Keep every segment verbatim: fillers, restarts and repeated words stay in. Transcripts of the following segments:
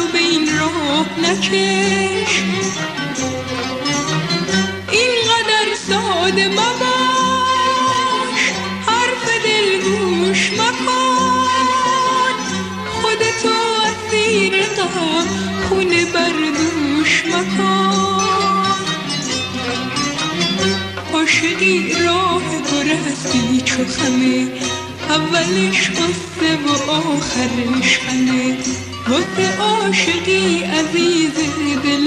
به این راه نکش، اینقدر ساده مباش، حرف دل گوش مکن، خودتو اسیر غم خونه بردوش مکن. عاشقی راه برستی چو خمه، اولش قصه و آخرش غمه، واسه عاشقی عزیز دل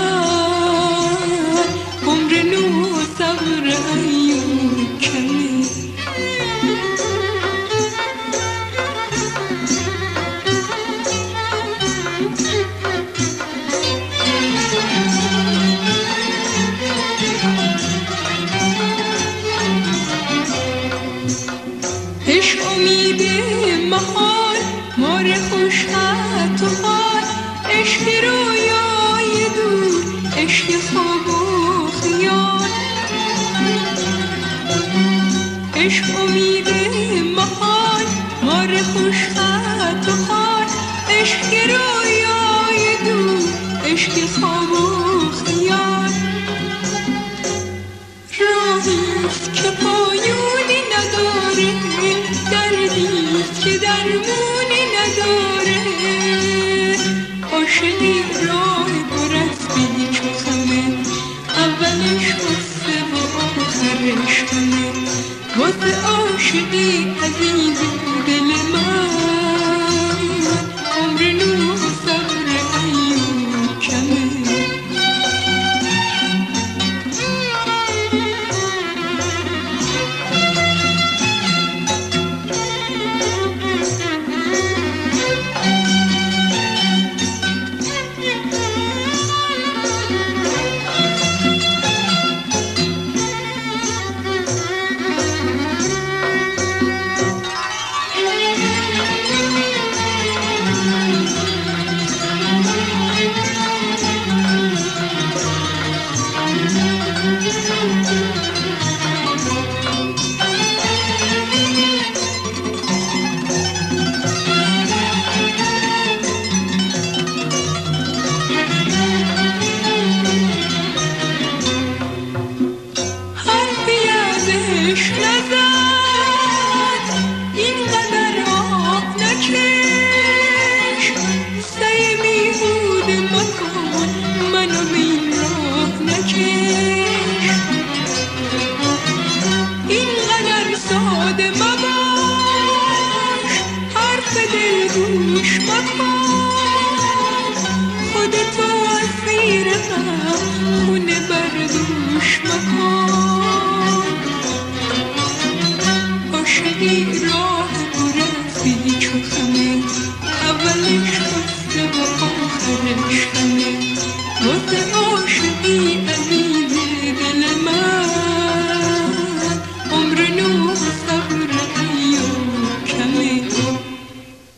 من، عمر نو و صبر ایوب کمه. عشق امید محال، مار خوش خط و خال، عشق رویای دور، عشق خواب و خیال. عشق امید محال، مار خوش خط و خال، عشق رویای دور، عشق خواب و خیال. راهیست که پایونی نداره، دردیست که درمونی نداره، عاشقی